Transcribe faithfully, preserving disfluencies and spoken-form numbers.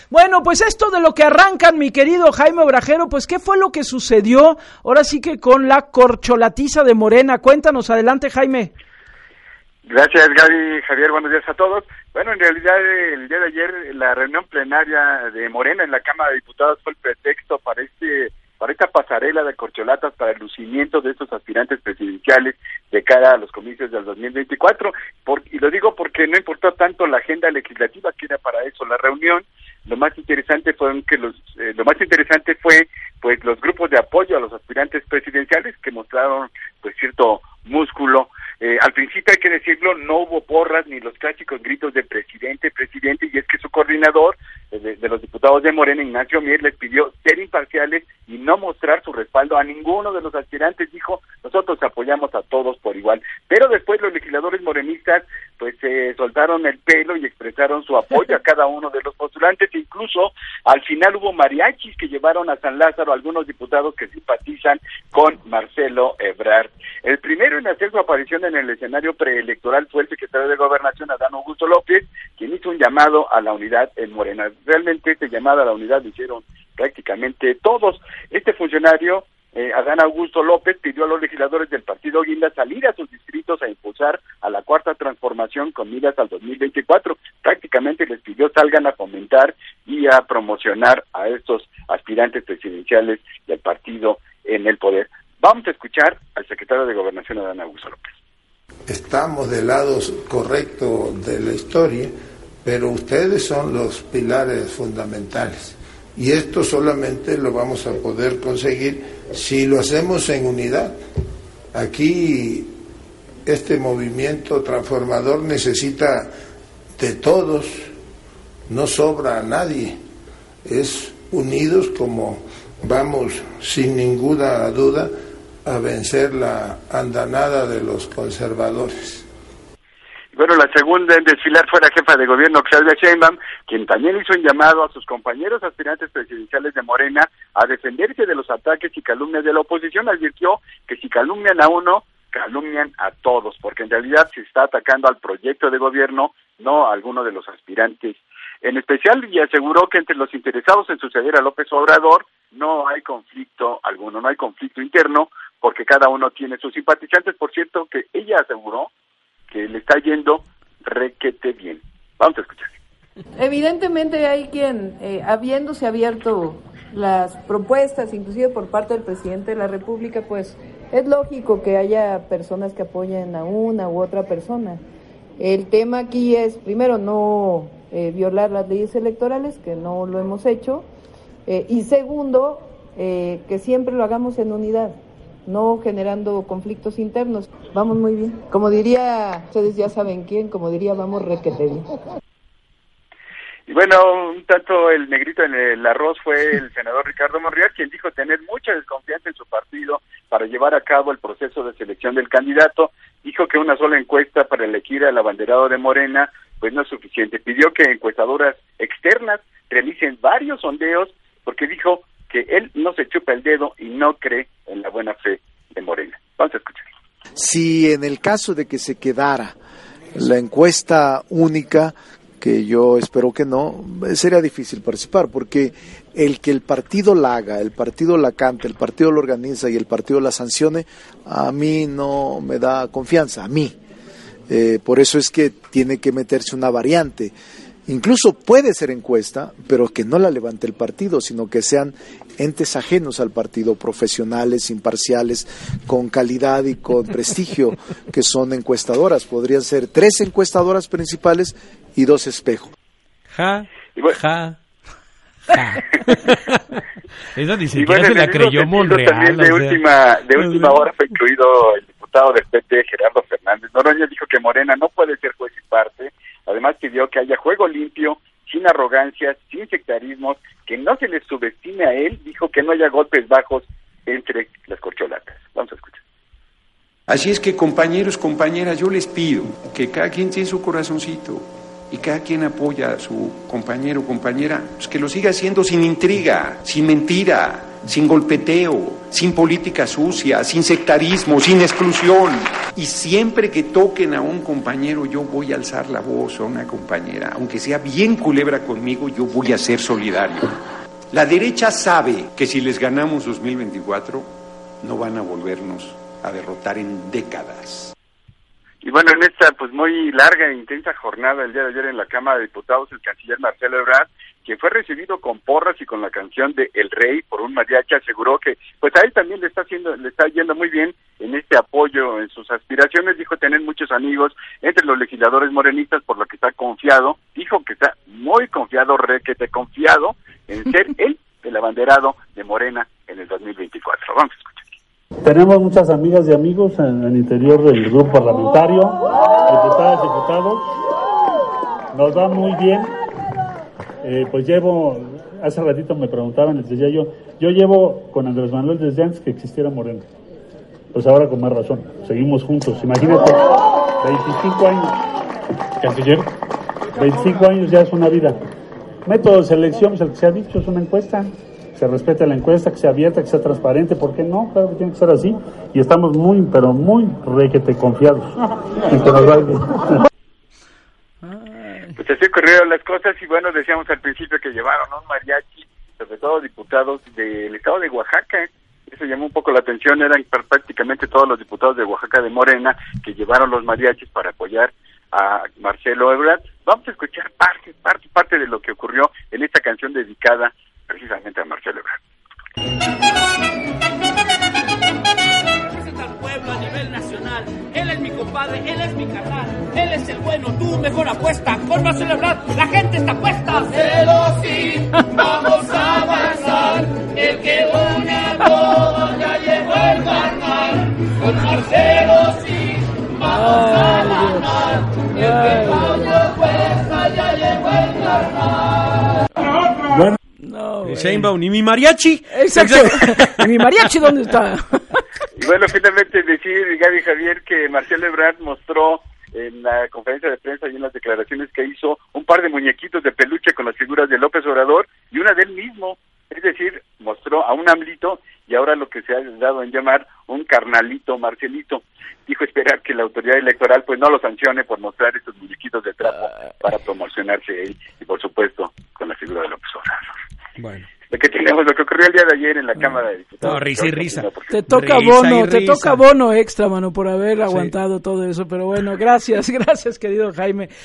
Bueno, pues esto de lo que arrancan, mi querido Jaime Obrajero, pues ¿qué fue lo que sucedió ahora sí que con la corcholatiza de Morena? Cuéntanos, adelante, Jaime. Gracias, Gaby, Javier, buenos días a todos. Bueno, en realidad el día de ayer la reunión plenaria de Morena en la Cámara de Diputados fue el pretexto para este para esta pasarela de corcholatas para el lucimiento de estos aspirantes presidenciales de cara a los comicios del dos mil veinticuatro. Por, y lo digo porque no importó tanto la agenda legislativa, que era para eso la reunión. Lo más interesante fue que los eh, lo más interesante fue pues los grupos de apoyo a los aspirantes presidenciales que mostraron pues cierto músculo. Eh, al principio, hay que decirlo, no hubo porras ni los clásicos gritos de presidente, presidente, y es que su coordinador eh, de, de los diputados de Morena, Ignacio Mier, les pidió ser imparciales y no mostrar su respaldo a ninguno de los aspirantes. Dijo, nosotros apoyamos a todos por igual. Pero después los legisladores morenistas pues se eh, soltaron el pelo y expresaron su apoyo a cada uno de los postulantes. Incluso al final hubo mariachis que llevaron a San Lázaro a algunos diputados que simpatizan con Marcelo Ebrard. El primero en hacer su aparición en el escenario preelectoral fue el secretario de Gobernación, Adán Augusto López, quien hizo un llamado a la unidad en Morena. Realmente este llamado a la unidad lo hicieron prácticamente todos. Este funcionario, eh, Adán Augusto López, pidió a los legisladores del partido Guinda salir a sus distritos a impulsar a la cuarta transformación con miras al dos mil veinticuatro. Prácticamente les pidió salgan a fomentar y a promocionar a estos aspirantes presidenciales del partido en el poder. Vamos a escuchar al secretario de Gobernación, Adán Augusto López. Estamos del lado correcto de la historia, pero ustedes son los pilares fundamentales. Y esto solamente lo vamos a poder conseguir si lo hacemos en unidad. Aquí este movimiento transformador necesita de todos, no sobra a nadie. Es unidos como vamos sin ninguna duda a vencer la andanada de los conservadores. Bueno, la segunda en desfilar fue la jefa de gobierno, Claudia Sheinbaum, quien también hizo un llamado a sus compañeros aspirantes presidenciales de Morena a defenderse de los ataques y calumnias de la oposición. Advirtió que si calumnian a uno, calumnian a todos, porque en realidad se está atacando al proyecto de gobierno, no a alguno de los aspirantes en especial, y aseguró que entre los interesados en suceder a López Obrador no hay conflicto alguno, no hay conflicto interno, porque cada uno tiene sus simpatizantes. Por cierto, que ella aseguró que le está yendo requete bien. Vamos a escuchar. Evidentemente hay quien, eh, habiéndose abierto las propuestas, inclusive por parte del presidente de la República, pues es lógico que haya personas que apoyen a una u otra persona. El tema aquí es, primero, no eh, violar las leyes electorales, que no lo hemos hecho, eh, y segundo, eh, que siempre lo hagamos en unidad, no generando conflictos internos. Vamos muy bien. Como diría, ustedes ya saben quién, como diría, vamos requete bien. Y bueno, un tanto el negrito en el arroz fue el senador Ricardo Monreal, quien dijo tener mucha desconfianza en su partido para llevar a cabo el proceso de selección del candidato. Dijo que una sola encuesta para elegir al abanderado de Morena pues no es suficiente. Pidió que encuestadoras externas realicen varios sondeos, porque dijo que él no se chupa el dedo y no cree en la buena fe de Morena. Vamos a escuchar. Si en el caso de que se quedara la encuesta única, que yo espero que no, sería difícil participar, porque el que el partido la haga, el partido la cante, el partido la organiza y el partido la sancione, a mí no me da confianza, a mí. Eh, por eso es que tiene que meterse una variante. Incluso puede ser encuesta, pero que no la levante el partido, sino que sean entes ajenos al partido, profesionales, imparciales, con calidad y con prestigio, que son encuestadoras. Podrían ser tres encuestadoras principales y dos espejos. Ja, bueno, ja, ja. Eso ni siquiera bueno, se la creyó Monreal. También de, o sea, última, de última hora fue incluido el diputado del P T, Gerardo Fernández Noroña. Dijo que Morena no puede ser juez y parte. Además pidió que haya juego limpio, sin arrogancias, sin sectarismos, que no se le subestime a él. Dijo que no haya golpes bajos entre las corcholatas. Vamos a escuchar. Así es que, compañeros, compañeras, yo les pido que cada quien tiene su corazoncito y cada quien apoya a su compañero o compañera, pues que lo siga haciendo sin intriga, sin mentira, sin golpeteo, sin política sucia, sin sectarismo, sin exclusión. Y siempre que toquen a un compañero, yo voy a alzar la voz, a una compañera, aunque sea bien culebra conmigo, yo voy a ser solidario. La derecha sabe que si les ganamos dos mil veinticuatro, no van a volvernos a derrotar en décadas. Y bueno, en esta pues muy larga e intensa jornada el día de ayer en la Cámara de Diputados, el canciller Marcelo Ebrard, quien fue recibido con porras y con la canción de El Rey por un mariachi, aseguró que pues a él también le está haciendo, le está yendo muy bien en este apoyo en sus aspiraciones. Dijo tener muchos amigos entre los legisladores morenistas, por lo que está confiado. Dijo que está muy confiado, requete confiado en ser él el abanderado de Morena en el dos mil veinticuatro. Vamos a escuchar. Tenemos muchas amigas y amigos en el interior del grupo parlamentario, diputadas, diputados. Nos va muy bien. Eh, pues llevo, hace ratito me preguntaban, les decía yo, yo llevo con Andrés Manuel desde antes que existiera Morena. Pues ahora con más razón, seguimos juntos. Imagínate, veinticinco años, canciller, veinticinco años ya es una vida. Método de selección, pues el que se ha dicho, es una encuesta. Se respete la encuesta, que sea abierta, que sea transparente, ¿por qué no? Claro que tiene que ser así, y estamos muy, pero muy requete confiados en que nos va a ir bien. Pues así ocurrieron las cosas, y bueno, decíamos al principio que llevaron a un mariachi, sobre todo diputados del estado de Oaxaca. Eso llamó un poco la atención, eran prácticamente todos los diputados de Oaxaca de Morena que llevaron los mariachis para apoyar a Marcelo Ebrard. Vamos a escuchar parte, parte, parte de lo que ocurrió en esta canción dedicada precisamente a Marcelo Ebrard. Representa al pueblo a nivel nacional. Él es mi compadre, él es mi carnal. Él es el bueno, tú mejor apuesta. Por Marcelo Ebrard, la gente está puesta. Marcelo, sí, vamos a avanzar. El que une a todos ya llegó el carnal. Con Marcelo, sí, vamos a ganar. El que pone apuesta ya llegó el carnal. Bueno. No, Sheinbaum, ¿y mi mariachi? Exacto. ¿Y mi mariachi dónde está? Y bueno, finalmente decir, Gaby Javier, que Marcelo Ebrard mostró en la conferencia de prensa y en las declaraciones que hizo un par de muñequitos de peluche con las figuras de López Obrador y una de él mismo. Es decir, mostró a un AMLito y ahora lo que se ha dado en llamar un carnalito Marcelito. Dijo esperar que la autoridad electoral pues no lo sancione por mostrar estos muñequitos de trapo para promocionarse él y por supuesto con la figura de López Obrador. Bueno. Lo que tenemos, lo que ocurrió el día de ayer en la Cámara de Diputados. No, risa y risa. Te toca Risa bono, y te risa. toca bono extra, mano, por haber aguantado Sí. todo eso. Pero bueno, gracias, gracias, querido Jaime.